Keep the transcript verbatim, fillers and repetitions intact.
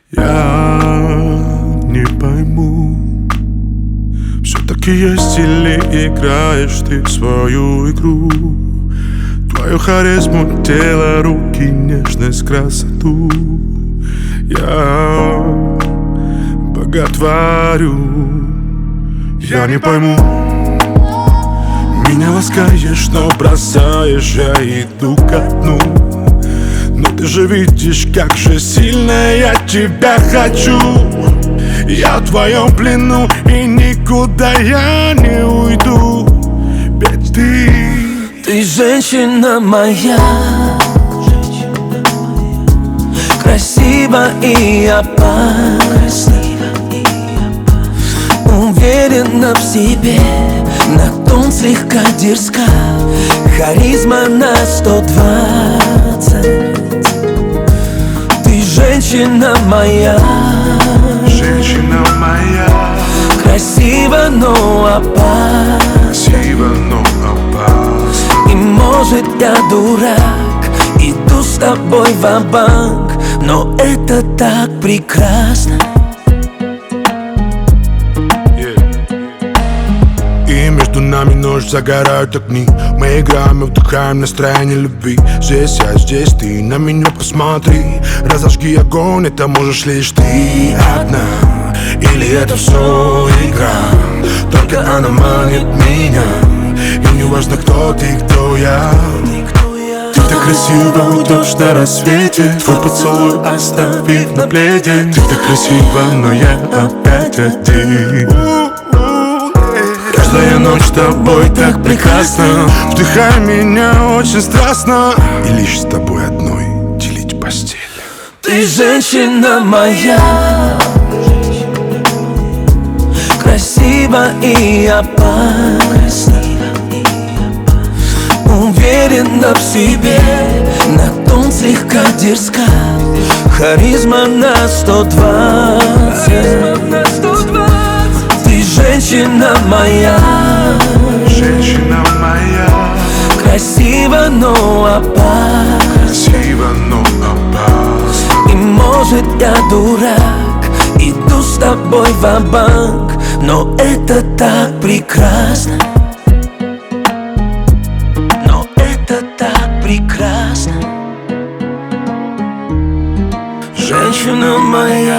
Я не пойму, все-таки есть или играешь ты в свою игру? Твою харизму, тело, руки, нежность, красоту я боготворю. Я не пойму, меня ласкаешь, но бросаешь, я иду ко дну. Но ты же видишь, как же сильно я тебя хочу. Я в твоем плену и никуда я не уйду. Ведь ты, ты женщина моя, красива и опасна, уверена в себе, на тон слегка дерзка, харизма на сто двадцать. Ты женщина моя, женщина моя, красива, но опасна, красива, но опасна. И может я дурак, иду с тобой ва-банк, но это так прекрасно. И между нами ночь, загорают огни. Мы играем и вдыхаем настроение любви. Здесь я, здесь ты, на меня посмотри. Разожги огонь, это можешь лишь ты одна. Или это все игра, только она манит меня. И не важно, кто ты, кто я. Ты так красиво уйдешь на рассвете, твой поцелуй оставит на пледе. Ты так красива, но я опять один. Каждая ночь с тобой так прекрасна, вдыхай меня очень страстно. И лишь с тобой одной делить постель. Ты женщина моя, красива и опасна, уверена в себе, на тон слегка дерзка, харизма на сто двадцать. Ты женщина моя, женщина моя, красива, но опасна, красива, но опасна. И может я дурак, иду с тобой ва-банк, но это так прекрасно. Но это так прекрасно. Женщина моя.